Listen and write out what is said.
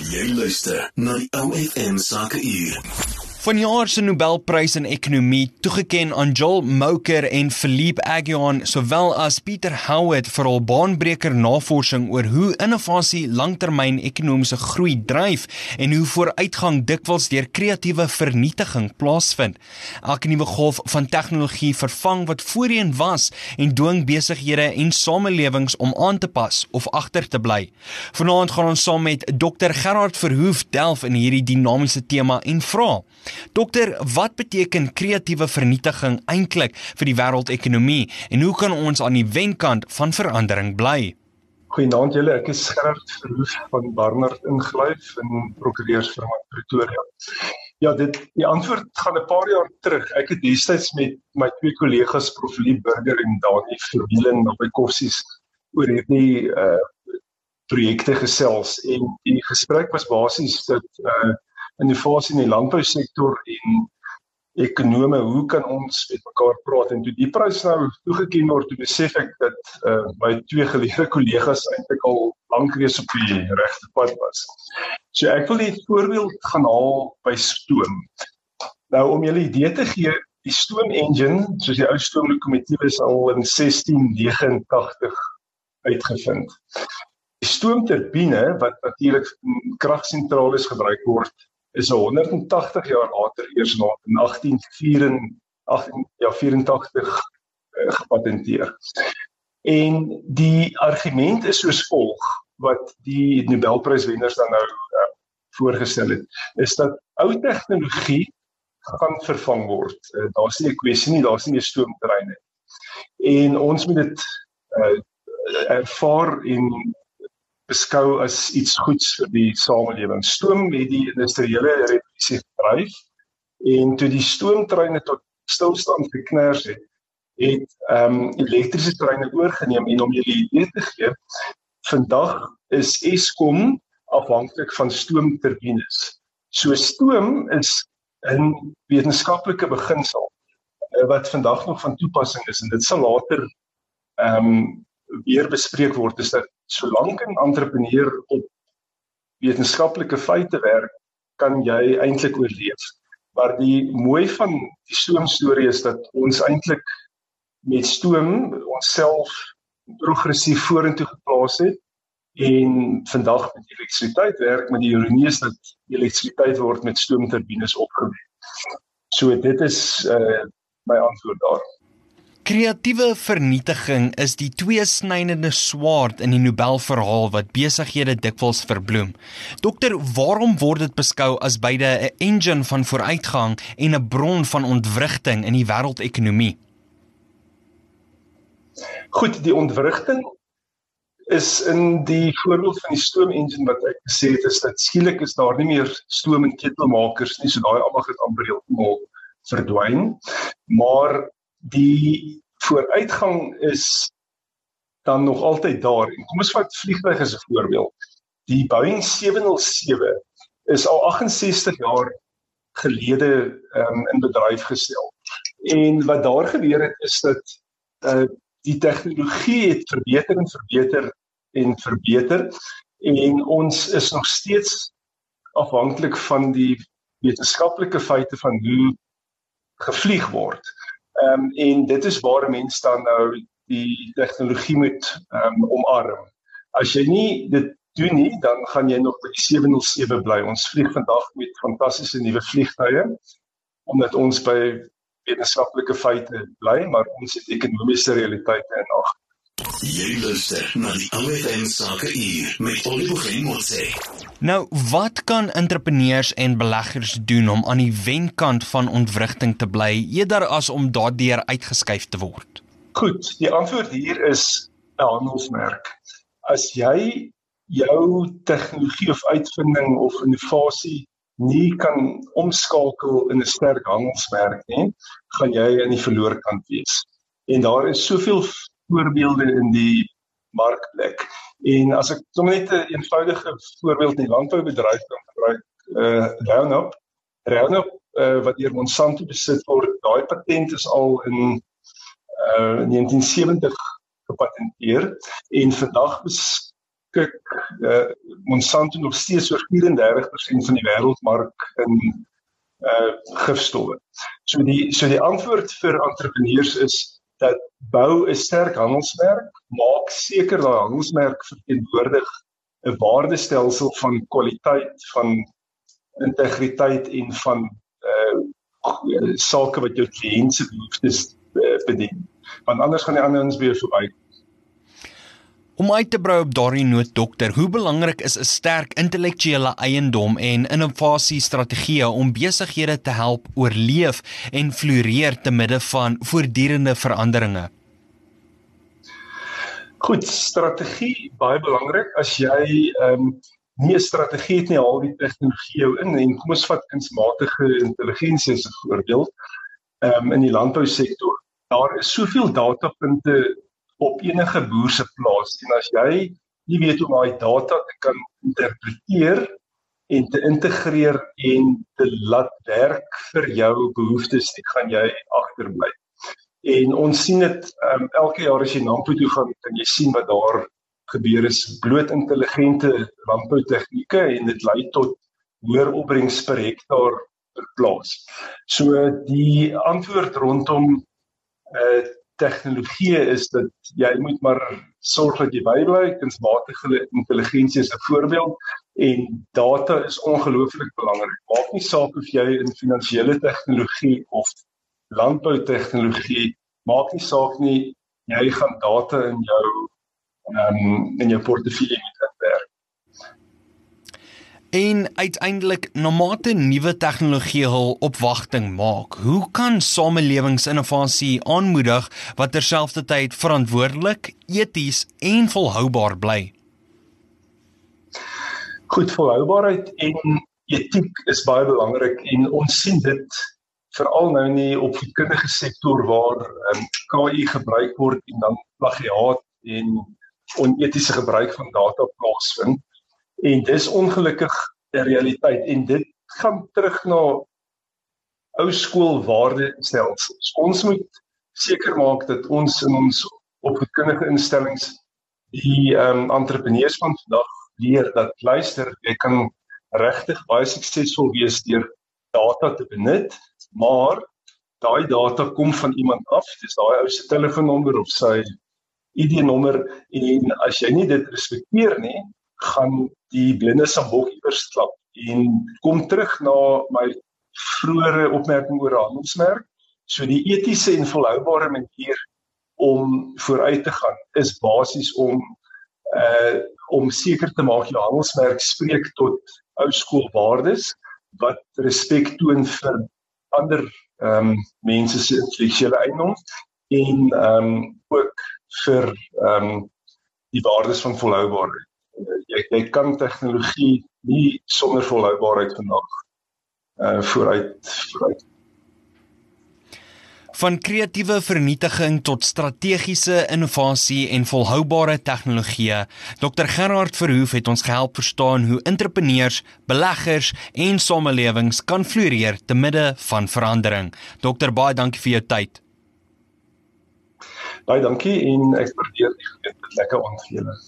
Jy luister na die OFM Sakeuur. Vanjaar se Nobelprys in Ekonomie toegeken aan Joel Mokyr en Philippe Aghion, sowel as Peter Howard vir hul baanbreker navorsing oor hoe innovasie langtermyn ekonomiese groei dryf en hoe vooruitgang dikwels deur kreatiewe vernietiging plaasvind. Elke nuwe golf van tegnologie vervang wat voorheen was en dwing besighede en samelewings om aan te pas of agter te bly. Vanaand gaan ons saam met Dr. Gerard Verhoef delf in hierdie dinamiese tema en vra: Dokter, wat beteken kreatiewe vernietiging eintlik vir die wêreldekonomie en hoe kan ons aan die wenkant van verandering bly? Goeienaand julle, ek is Gerard Verhoef van Barnard Ingelyf in Prokureursfirma Pretoria. Ja, die antwoord gaan 'n paar jaar terug. Ek het destyds met my twee kollegas Prof. Lee Burger en Dani Verwielen op by koffsies oor hierdie projekte gesels en die gesprek was basies dat innovasie in die landbousektor en ekonome, hoe kan ons met mekaar praat? En toe die prys nou toegeken word, toe besef ek dat my twee geleerde kollegas eintlik al lank reeds op die regte pad was. So ek wil die voorbeeld gaan haal by stoom. Nou om julle idee te gee, die stoom engine, soos die ou stoomlokomotief is al in 1689 uitgevind. Die stoomturbine, wat natuurlik in kragsentrales gebruik word, is 180 jaar later eers in 1884 gepatenteer. En die argument is soos volg, wat die Nobelpryswenners dan nou voorgestel het, is dat ou tegnologie gaan vervang word. Daar's nie 'n kwessie nie, daar's nie meer stoomtreine. En ons moet dit ervaar en beskou as iets goeds vir die samelewing. Stoom het die industriële revolusie gedryf en toe die stoomtreine tot stilstand geknars het elektriese treine oorgeneem en om julle idee te gee, vandag is Eskom afhanklik van stoomturbines. So stoom is 'n wetenskaplike beginsel wat vandag nog van toepassing is en dit sal later weer bespreek word, is dat solank 'n entrepreneur op wetenskaplike feite werk, kan jy eintlik oorleef. Maar die mooi van die stoomstorie is dat ons eintlik met stoom onsself progressief vorentoe geplaas het en vandag met elektrisiteit werk, maar die ironie is dat elektrisiteit word met stoomturbines opgewek. So dit is my antwoord daar. Kreatiewe vernietiging is die tweesnydende swaard in die Nobelverhaal wat besighede dikwels verbloem. Dokter, waarom word dit beskou as beide 'n engine van vooruitgang en 'n bron van ontwrigting in die wêreldekonomie? Goed, die ontwrigting is in die voorbeeld van die stoomengine wat ek gesê het, is dat skielik is daar nie meer stoom- en ketelmakers nie, so daai almal het amper heeltemal verdwyn, maar die vooruitgang is dan nog altyd daar. En kom ons vat vliegtuig as 'n voorbeeld. Die Boeing 707 is al 68 jaar gelede in bedryf gestel. En wat daar gebeur het is dat die tegnologie het verbeter en ons is nog steeds afhanklik van die wetenskaplike feite van hoe gevlieg word. En dit is waar mense dan nou die tegnologie moet omarm. As jy nie dit doen nie, dan gaan jy nog by die 707 bly. Ons vlieg vandag met fantastiese nuwe vliegtuie, omdat ons by wetenskaplike feite bly, maar ons het ekonomiese realiteite in ag. Jy luister na die OFM Sakeuur met Oliver Motse. Nou, wat kan entrepreneurs en beleggers doen om aan die wenkant van ontwrigting te bly, eerder as om daardeur uitgeskuif te word? Goed, die antwoord hier is 'n handelsmerk. As jy jou tegnologie of uitvinding of innovasie nie kan omskakel in 'n sterk handelsmerk nie, gaan jy aan die verloorkant wees. En daar is soveel voorbeelde in die markplek. En as ek sommer net 'n eenvoudige voorbeeld in die landboubedryf kan gebruik, Roundup wat deur Monsanto besit word, daai patent is al in 1970 gepatenteer en vandag kyk, Monsanto nog steeds oor 34% van die wêreldmark in gifstowwe. So die antwoord vir entrepreneurs is dat bou 'n sterk handelsmerk, maak seker dat handelsmerk verteenwoordig 'n waardestelsel van kwaliteit, van integriteit en van sake wat jou kliënt se behoeftes bedien. Want anders gaan die ander ons weer verby. Om uit te brou op daardie noot, dokter, hoe belangrik is 'n sterk intellektuele eiendom en innovasiestrategieë om besighede te help oorleef en floreer te midde van voortdurende veranderinge? Goed, strategie, baie belangrik. As jy nie 'n strategie het nie, haal die tegnologie jou in, en kom ons vat kunsmatige intelligensie as 'n voorbeeld, in die landbousektor. Daar is soveel datapunte op enige boer se plaas, en as jy nie weet hoe om daai data te kan interpreteer en te integreer en te laat werk vir jou behoeftes, dan gaan jy agterbly. En ons sien dit elke jaar as jy Nampo toe gaan, kan jy sien wat daar gebeur is, bloot intelligente landboutegnieke, en dit lei tot hoër opbrengs per hektaar per plaas. So die antwoord rondom tegnologie is dat jy moet maar sorg dat jy bybly. Kunsmatige intelligensie is 'n voorbeeld, en data is ongelooflik belangrik. Maak nie saak of jy in finansiële tegnologie of landboutegnologie, maak nie saak nie, jy gaan data in jou portefeulje moet inwerk. En uiteindelik, na mate nuwe tegnologie hul opwagting maak, hoe kan samelewingsinnovasie aanmoedig wat terselfdertyd verantwoordelik, eties en volhoubaar bly? Goed, volhoubaarheid en etiek is baie belangrik, en ons sien dit veral nou in die opvoedkundige sektor waar KI gebruik word en dan plagiaat en onetiese gebruik van data plaasvind. En dis ongelukkig 'n realiteit, en dit gaan terug na ou skool waardestelsels. Ons moet seker maak dat ons in ons opvoedkundige instellings die entrepreneurs van vandag leer dat, luister, jy kan regtig baie suksesvol wees deur data te benut, maar daai data kom van iemand af, dis daai ou se telefoonnommer of sy ID-nommer, en as jy nie dit respekteer nie, gaan die blinde sambok iewers klap. En kom terug na my vroeëre opmerking oor 'n handelsmerk. So die etiese en volhoubare manier om vooruit te gaan is basies om seker te maak jou handelsmerk spreek tot ou skool waardes wat respek toon vir ander mense se intellektuele eiendom, en ook vir die waardes van volhoubaarheid. Jy kan tegnologie nie sonder volhoubaarheid vandag vooruit. Van kreatiewe vernietiging tot strategiese innovasie en volhoubare tegnologie. Dr. Gerhard Verhoef het ons gehelp verstaan hoe entrepreneurs, beleggers en samelewings kan floreer te midde van verandering. Dr. baie dankie vir jou tyd. Baie dankie, en ek waardeer die geleentheid, lekker aand vir julle.